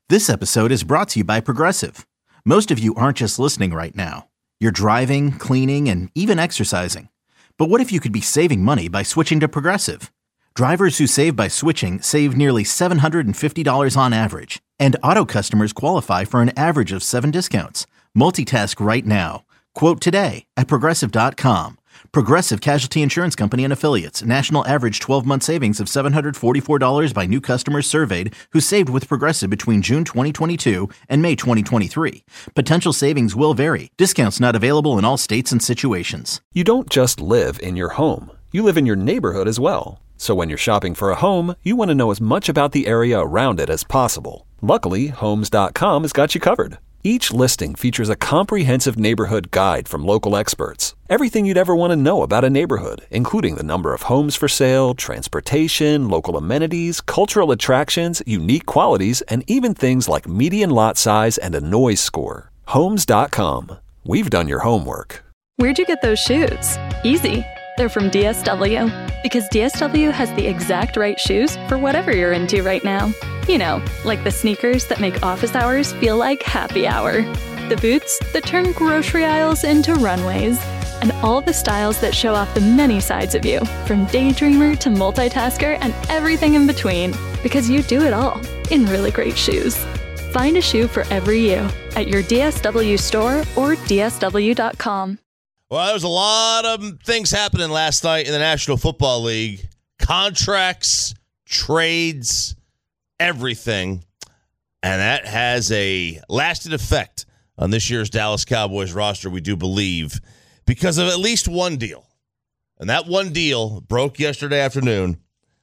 This episode is brought to you by Progressive. Most of you aren't just listening right now. You're driving, cleaning, and even exercising. But what if you could be saving money by switching to Progressive? Drivers who save by switching save nearly $750 on average. And auto customers qualify for an average of 7 discounts. Multitask right now. Quote today at Progressive.com. Progressive Casualty Insurance Company and Affiliates. National average 12-month savings of $744 by new customers surveyed who saved with Progressive between June 2022 and May 2023. Potential savings will vary. Discounts not available in all states and situations. You don't just live in your home. You live in your neighborhood as well. So when you're shopping for a home, you want to know as much about the area around it as possible. Luckily, Homes.com has got you covered. Each listing features a comprehensive neighborhood guide from local experts. Everything you'd ever want to know about a neighborhood, including the number of homes for sale, transportation, local amenities, cultural attractions, unique qualities, and even things like median lot size and a noise score. Homes.com. We've done your homework. Where'd you get those shoes? Easy. They're from DSW. Because DSW has the exact right shoes for whatever you're into right now. You know, like the sneakers that make office hours feel like happy hour. The boots that turn grocery aisles into runways. And all the styles that show off the many sides of you, from daydreamer to multitasker and everything in between. Because you do it all in really great shoes. Find a shoe for every you at your DSW store or DSW.com. Well, there was a lot of things happening last night in the National Football League. Contracts, trades, everything. And that has a lasting effect on this year's Dallas Cowboys roster, we do believe, because of at least one deal. And that one deal broke yesterday afternoon.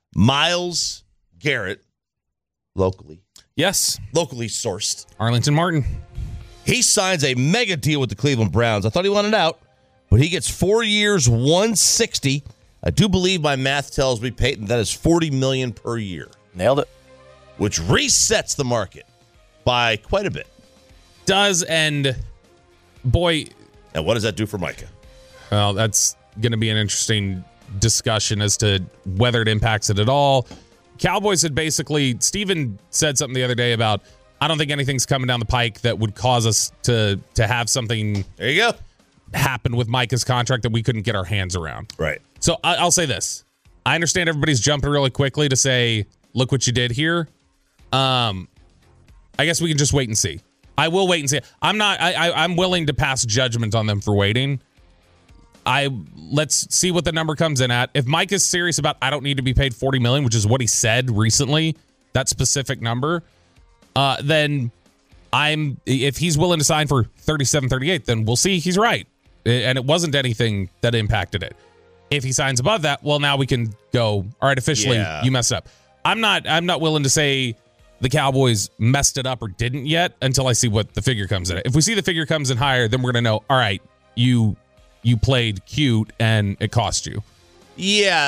Myles Garrett, locally sourced. Arlington Martin. He signs a mega deal with the Cleveland Browns. I thought he wanted out. But he gets 4 years, $160. I do believe my math tells me, Peyton, that is $40 million per year. Nailed it. Which resets the market by quite a bit. Does, and boy. And what does that do for Micah? Well, that's going to be an interesting discussion as to whether it impacts it at all. Cowboys had basically, Steven said something the other day about, I don't think anything's coming down the pike that would cause us to have something. There you go. Happened with Micah's contract that we couldn't get our hands around. Right. So I'll say this. I understand everybody's jumping really quickly to say, look what you did here. I guess we can just wait and see. I will wait and see. I'm willing to pass judgment on them for waiting. Let's see what the number comes in at. If Mike is serious about, I don't need to be paid $40 million, which is what he said recently, that specific number, then if he's willing to sign for 37, 38, then we'll see he's right. And it wasn't anything that impacted it. If he signs above that, well, now we can go, all right, officially, You messed up. I'm not willing to say the Cowboys messed it up or didn't yet until I see what the figure comes in. If we see the figure comes in higher, then we're going to know, all right, you played cute and it cost you. Yeah,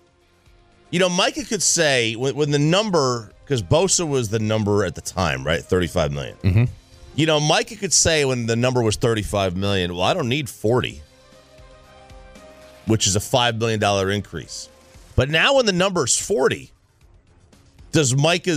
Micah could say when the number, because Bosa was the number at the time, right? $35 million. Mm-hmm. Micah could say when the number was $35 million, well, I don't need 40, which is a $5 million increase. But now when the number is 40, does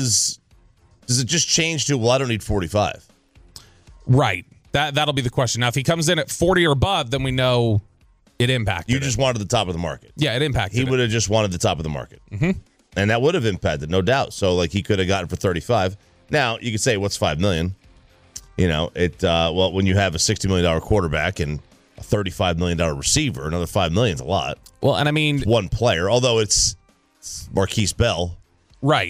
it just change to, well, I don't need 45? Right. That'll be the question. Now, if he comes in at 40 or above, then we know it impacted. You just wanted the top of the market. Yeah, it impacted. He would have just wanted the top of the market. Mm-hmm. And that would have impacted, no doubt. So, he could have gotten for 35. Now, you could say, what's $5 million? When you have a $60 million quarterback and a $35 million receiver, another $5 million is a lot. Well, and I mean, one player, although it's Marquise Bell. Right.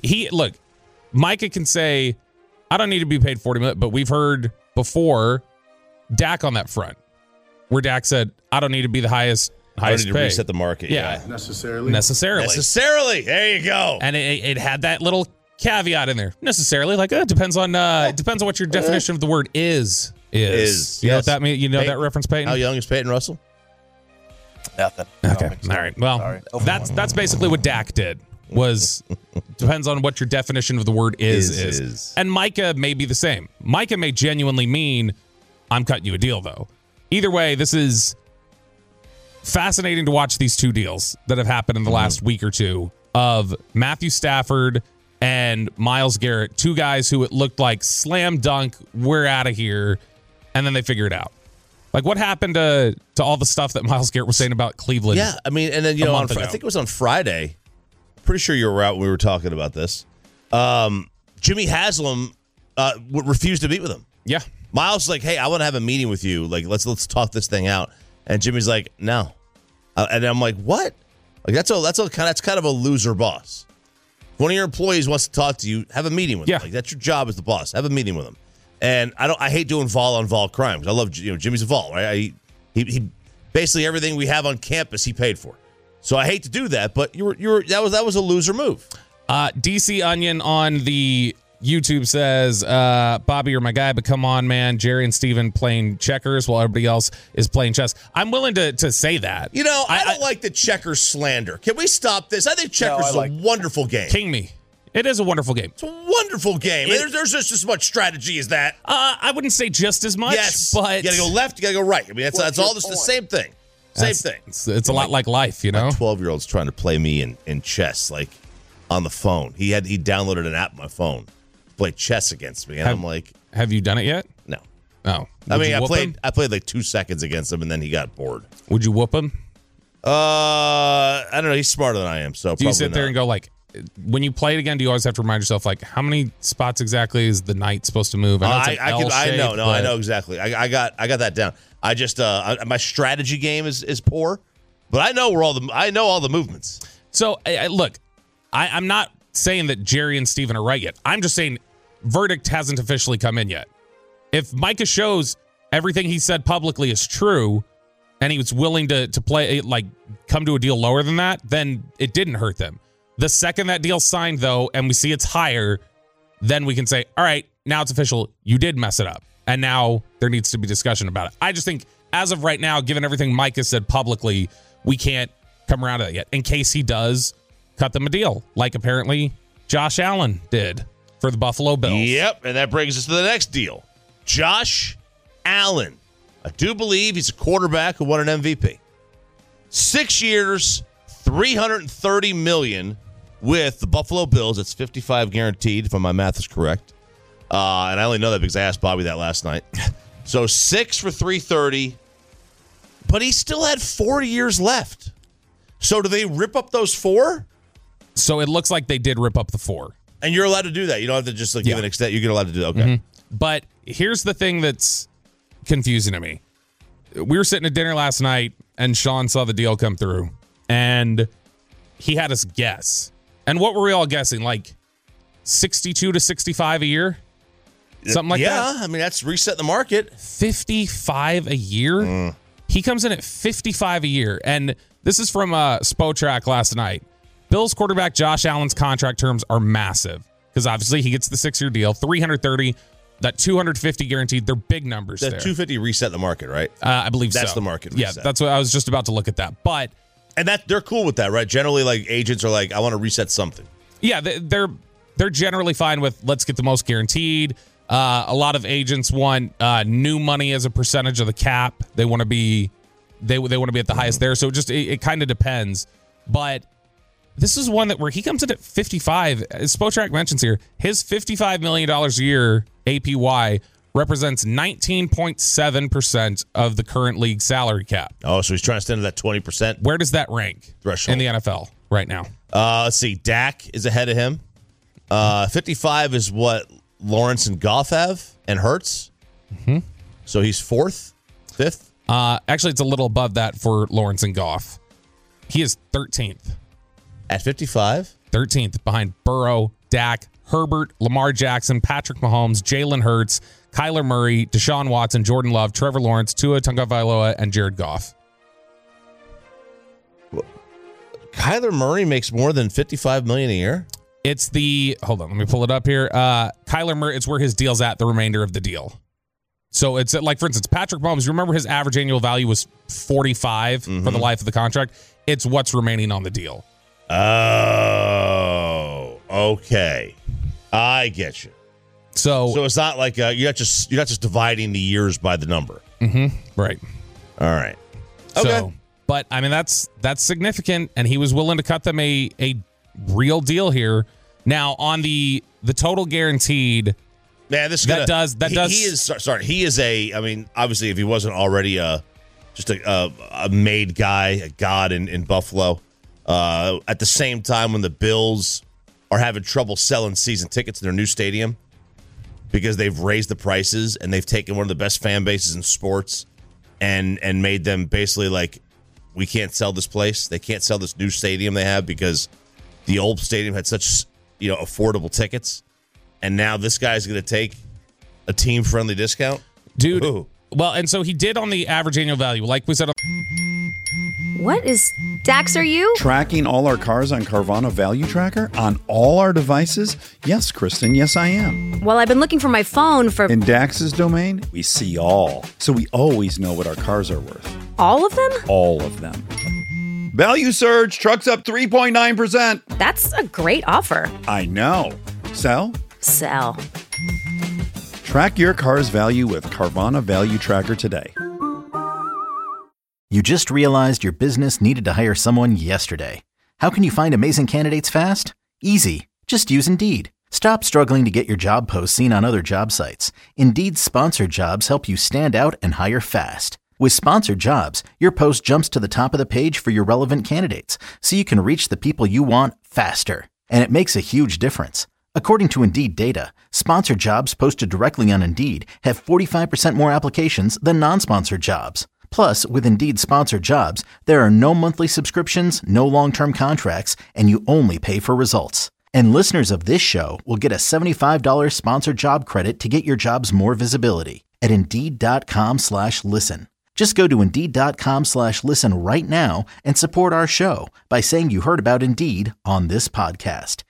Micah can say, I don't need to be paid $40 million, but we've heard before Dak on that front, where Dak said, I don't need to be the highest I don't need to pay. reset the market. Yeah. Necessarily. There you go. And it had that little caveat in there. Necessarily. It depends on what your definition of the word is. You know what that means? You know that reference, Peyton? How young is Peyton Russell? Nothing. Okay. All right. Well, that's basically what Dak did. Depends on what your definition of the word is. And Micah may be the same. Micah may genuinely mean, I'm cutting you a deal, though. Either way, this is fascinating to watch these two deals that have happened in the last week or two of Matthew Stafford and Myles Garrett, two guys who it looked like slam dunk, we're out of here, and then they figure it out. Like, what happened to all the stuff that Myles Garrett was saying about Cleveland? Yeah, I mean, and then, you know, I think it was on Friday. Pretty sure you were out when we were talking about this. Jimmy Haslam refused to meet with him. Yeah. Myles was like, hey, I want to have a meeting with you. Like, let's talk this thing out. And Jimmy's like, no. And I'm like, what? Like, that's kind of a loser boss. If one of your employees wants to talk to you, have a meeting with them. Like, that's your job as the boss. Have a meeting with them. And I hate doing vol-on-vol crimes. I love, you know, Jimmy's a vol, right? He basically everything we have on campus he paid for. So I hate to do that, but that was a loser move. DC Onion on the YouTube says, Bobby, you're my guy, but come on, man. Jerry and Steven playing checkers while everybody else is playing chess. I'm willing to say that. You know, I don't like the checkers slander. Can we stop this? I think checkers is a wonderful game. King me. It is a wonderful game. It's a wonderful game. There's just as much strategy as that. I wouldn't say just as much. Yes, but you got to go left, you got to go right. I mean, that's all just the same thing. Same thing. It's a lot like life, you know? My 12-year-old's trying to play me in chess, like, on the phone. He downloaded an app on my phone, play chess against me, and I'm like, have you done it yet? No. Oh. I mean, I played like 2 seconds against him, and then he got bored. Would you whoop him? I don't know. He's smarter than I am, so do you sit there and go, like, when you play it again, do you always have to remind yourself, like, how many spots exactly is the knight supposed to move? I know exactly. I got that down. I just my strategy game is poor, but I know all the movements. So look, I'm not saying that Jerry and Steven are right yet. I'm just saying verdict hasn't officially come in yet. If Micah shows everything he said publicly is true, and he was willing to play, like, come to a deal lower than that, then it didn't hurt them. The second that deal's signed, though, and we see it's higher, then we can say, all right, now it's official. You did mess it up. And now there needs to be discussion about it. I just think, as of right now, given everything Mike has said publicly, we can't come around to that yet. In case he does cut them a deal, like apparently Josh Allen did for the Buffalo Bills. Yep, and that brings us to the next deal. Josh Allen. I do believe he's a quarterback who won an MVP. 6 years, $330 million with the Buffalo Bills. It's 55 guaranteed, if my math is correct. And I only know that because I asked Bobby that last night. So 6 for $330, but he still had 4 years left. So do they rip up those 4? So it looks like they did rip up the 4. And you're allowed to do that. You don't have to just give an extent. You're allowed to do that. Okay. Mm-hmm. But here's the thing that's confusing to me. We were sitting at dinner last night, and Sean saw the deal come through, and he had us guess. And what were we all guessing? Like 62 to 65 a year? Something like that? Yeah, I mean, that's reset the market. 55 a year? He comes in at 55 a year. And this is from Spotrac last night. Bills quarterback Josh Allen's contract terms are massive because obviously he gets the 6-year deal, 330, that 250 guaranteed. They're big numbers there. That 250 reset the market, right? I believe that's so. The market reset. Yeah, that's what I was just about to look at that. But and that they're cool with that, right? Generally, like, agents are like, I want to reset something. Yeah, they're generally fine with let's get the most guaranteed. A lot of agents want new money as a percentage of the cap. They want to be they want to be at the highest there. So it kind of depends. But this is one where he comes in at 55. As Spotrac mentions here, his $55 million a year APY represents 19.7% of the current league salary cap. Oh, so he's trying to stand at that 20%. Where does that rank threshold in the NFL right now? Let's see. Dak is ahead of him. 55 is what Lawrence and Goff have, and Hurts. Mm-hmm. So he's 4th, 5th? Actually, it's a little above that for Lawrence and Goff. He is 13th. At 55? 13th behind Burrow, Dak, Herbert, Lamar Jackson, Patrick Mahomes, Jalen Hurts, Kyler Murray, Deshaun Watson, Jordan Love, Trevor Lawrence, Tua Tagovailoa, and Jared Goff. Kyler Murray makes more than $55 million a year? It's hold on, let me pull it up here. Kyler Murray, it's where his deal's at the remainder of the deal. So it's like, for instance, Patrick Mahomes, you remember his average annual value was 45 for the life of the contract? It's what's remaining on the deal. Oh, okay. I get you. So it's not like you're not just dividing the years by the number. Mm-hmm. Right. All right. Okay. So, but I mean that's significant, and he was willing to cut them a real deal here. Now, on the total guaranteed, Man, this that does. He is a. I mean, obviously, if he wasn't already just a made guy, a god in Buffalo. At the same time, when the Bills are having trouble selling season tickets to their new stadium because they've raised the prices and they've taken one of the best fan bases in sports and made them basically like, we can't sell this place. They can't sell this new stadium they have because the old stadium had such affordable tickets. And now this guy's going to take a team-friendly discount? Dude. Ooh. Well, and so he did on the average annual value. Like we said. What is Dax, are you? Tracking all our cars on Carvana Value Tracker on all our devices? Yes, Kristen, yes, I am. Well, I've been looking for my phone for... In Dax's domain, we see all. So we always know what our cars are worth. All of them? All of them. Value surge, trucks up 3.9%. That's a great offer. I know. Sell? Sell. Track your car's value with Carvana Value Tracker today. You just realized your business needed to hire someone yesterday. How can you find amazing candidates fast? Easy. Just use Indeed. Stop struggling to get your job posts seen on other job sites. Indeed's sponsored jobs help you stand out and hire fast. With sponsored jobs, your post jumps to the top of the page for your relevant candidates, so you can reach the people you want faster. And it makes a huge difference. According to Indeed data, sponsored jobs posted directly on Indeed have 45% more applications than non-sponsored jobs. Plus, with Indeed sponsored jobs, there are no monthly subscriptions, no long-term contracts, and you only pay for results. And listeners of this show will get a $75 sponsored job credit to get your jobs more visibility at Indeed.com/listen. Just go to Indeed.com/listen right now and support our show by saying you heard about Indeed on this podcast.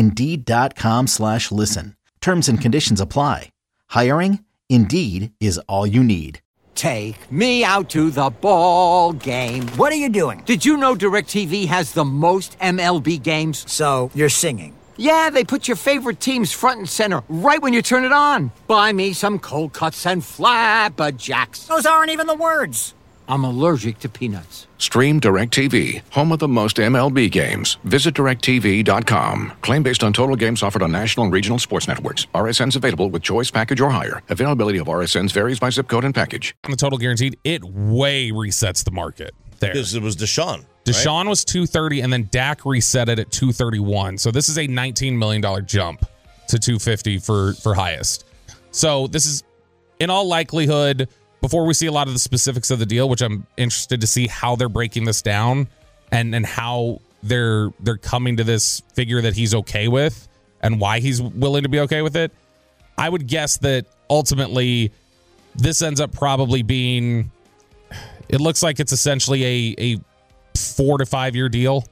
Indeed.com/listen. Terms and conditions apply. Hiring? Indeed is all you need. Take me out to the ball game. What are you doing? Did you know DirecTV has the most MLB games? So, you're singing. Yeah, they put your favorite teams front and center right when you turn it on. Buy me some cold cuts and flapjacks. Those aren't even the words. I'm allergic to peanuts. Stream DirecTV, home of the most MLB games. Visit DirecTV.com. Claim based on total games offered on national and regional sports networks. RSNs available with choice package or higher. Availability of RSNs varies by zip code and package. On the total guaranteed, it way resets the market there. Because it was Deshaun. Deshaun right? was 230, and then Dak reset it at 231. So this is a $19 million jump to 250 for highest. So this is, in all likelihood, before we see a lot of the specifics of the deal, which I'm interested to see how they're breaking this down and how they're coming to this figure that he's okay with and why he's willing to be okay with it. I would guess that ultimately this ends up probably being, it looks like it's essentially a 4 to 5 year deal.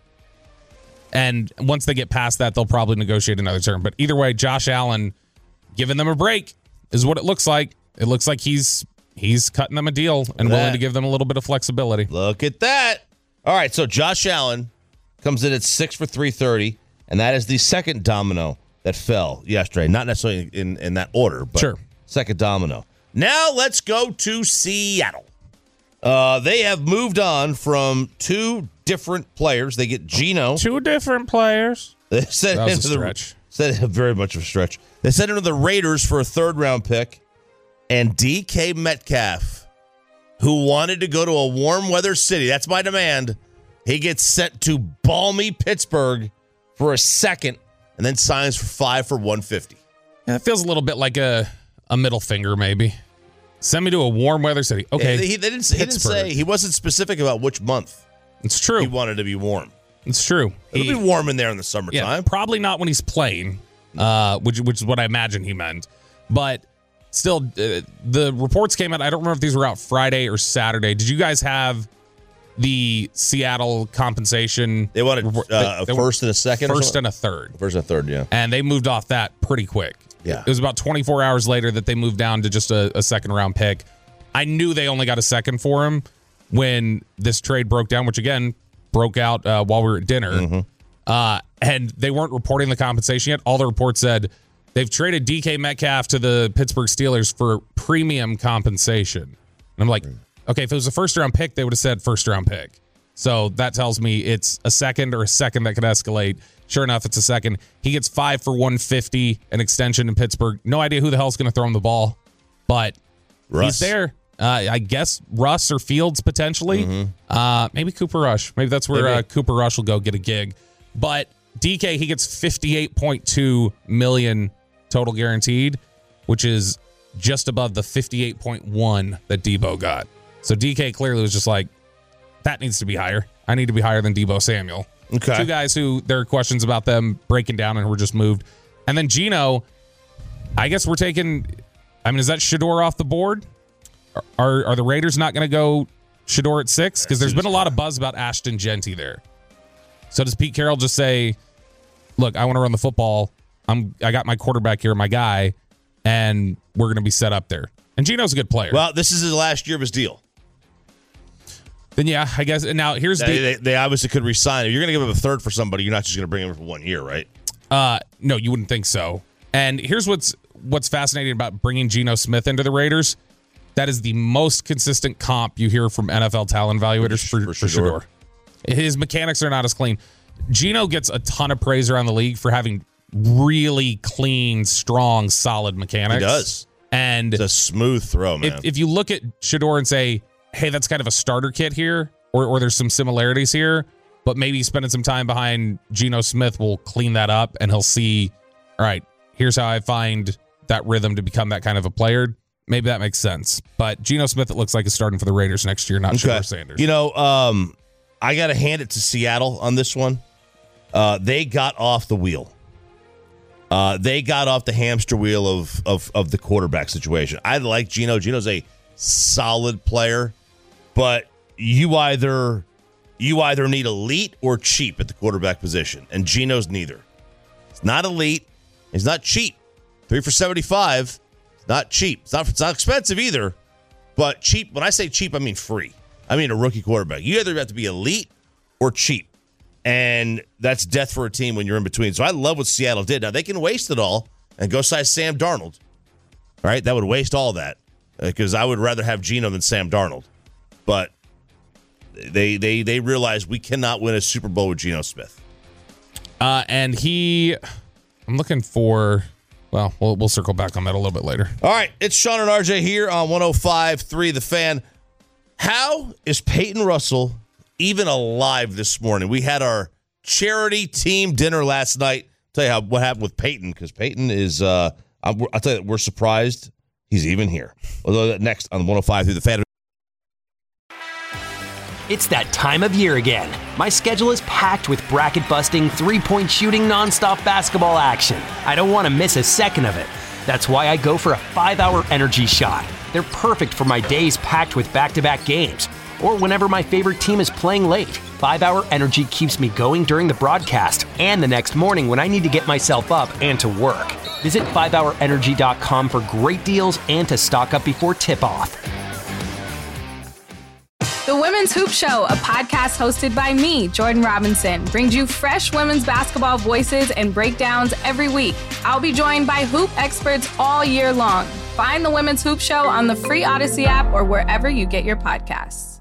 And once they get past that, they'll probably negotiate another term. But either way, Josh Allen giving them a break is what it looks like. It looks like he's cutting them a deal and willing to give them a little bit of flexibility. Look at that. All right, so Josh Allen comes in at 6 for 330, and that is the second domino that fell yesterday. Not necessarily in that order, but sure. Second domino. Now let's go to Seattle. They have moved on from two different players. They get Geno. Two different players. They sent that was him a stretch. Very much of a stretch. They sent him to the Raiders for a third-round pick. And DK Metcalf, who wanted to go to a warm weather city, that's my demand, he gets sent to balmy Pittsburgh for a second and then signs for 5 for 150. Yeah, it feels a little bit like a middle finger, maybe. Send me to a warm weather city. Okay. He didn't say, he wasn't specific about which month. It's true. He wanted to be warm. It's true. It'll be warm in there in the summertime. Yeah, probably not when he's playing, which is what I imagine he meant. But still, the reports came out. I don't remember if these were out Friday or Saturday. Did you guys have the Seattle compensation? They wanted a first and a second? First and a third. First and a third, yeah. And they moved off that pretty quick. Yeah. It was about 24 hours later that they moved down to just a second-round pick. I knew they only got a second for him when this trade broke down, which, again, broke out while we were at dinner. Mm-hmm. And they weren't reporting the compensation yet. All the reports said they've traded DK Metcalf to the Pittsburgh Steelers for premium compensation. And I'm like, okay, if it was a first-round pick, they would have said first-round pick. So that tells me it's a second or a second that could escalate. Sure enough, it's a second. He gets 5 for 150, an extension in Pittsburgh. No idea who the hell's going to throw him the ball, but Russ. he's there. I guess Russ or Fields potentially. Maybe Cooper Rush. Maybe that's where Cooper Rush will go get a gig. But DK, he gets $58.2 million total guaranteed, which is just above the $58.1 that Debo got. So DK clearly was just like, that needs to be higher. I need to be higher than Debo Samuel. Okay. Two guys who there are questions about them breaking down and were just moved. And then Geno, I guess we're taking, is that Shedeur off the board? Are the Raiders not going to go Shedeur at 6? Because there's been a lot of buzz about Ashton Genty there. So does Pete Carroll just say, look, I want to run the football. I got my quarterback here, my guy, and we're going to be set up there. And Geno's a good player. Well, this is his last year of his deal. Then, yeah, I guess. And now here's they obviously could resign. If you're going to give him a third for somebody, you're not just going to bring him for 1 year, right? No, you wouldn't think so. And here's what's fascinating about bringing Geno Smith into the Raiders. That is the most consistent comp you hear from NFL talent evaluators for Shedeur. His mechanics are not as clean. Geno gets a ton of praise around the league for having really clean, strong, solid mechanics. He does. And it's a smooth throw, man. If you look at Shedeur and say, hey, that's kind of a starter kit here, or there's some similarities here, but maybe spending some time behind Geno Smith will clean that up, and he'll see, all right, here's how I find that rhythm to become that kind of a player. Maybe that makes sense. But Geno Smith, it looks like, is starting for the Raiders next year, not Shedeur Sanders. I got to hand it to Seattle on this one. They got off the wheel. They got off the hamster wheel of the quarterback situation. I like Geno. Geno's a solid player, but you either need elite or cheap at the quarterback position, and Geno's neither. He's not elite. He's not cheap. 3 for 75. It's not cheap. It's not expensive either, but cheap. When I say cheap, I mean free. I mean a rookie quarterback. You either have to be elite or cheap. And that's death for a team when you're in between. So I love what Seattle did. Now, they can waste it all and go size Sam Darnold. All right? That would waste all that because I would rather have Geno than Sam Darnold. But they realize we cannot win a Super Bowl with Geno Smith. And I'm looking for, well, we'll circle back on that a little bit later. All right. It's Sean and RJ here on 105.3 The Fan. How is Peyton Russell even alive this morning? We had our charity team dinner last night. I'll tell you what happened with Peyton, because Peyton is, I'll tell you, we're surprised he's even here. We'll do that next on 105 through The Fan. It's that time of year again. My schedule is packed with bracket-busting, three-point shooting, nonstop basketball action. I don't want to miss a second of it. That's why I go for a 5-hour energy shot. They're perfect for my days packed with back-to-back games, or whenever my favorite team is playing late. 5-hour energy keeps me going during the broadcast and the next morning when I need to get myself up and to work. Visit 5hourenergy.com for great deals and to stock up before tip-off. The Women's Hoop Show, a podcast hosted by me, Jordan Robinson, brings you fresh women's basketball voices and breakdowns every week. I'll be joined by hoop experts all year long. Find the Women's Hoop Show on the free Odyssey app or wherever you get your podcasts.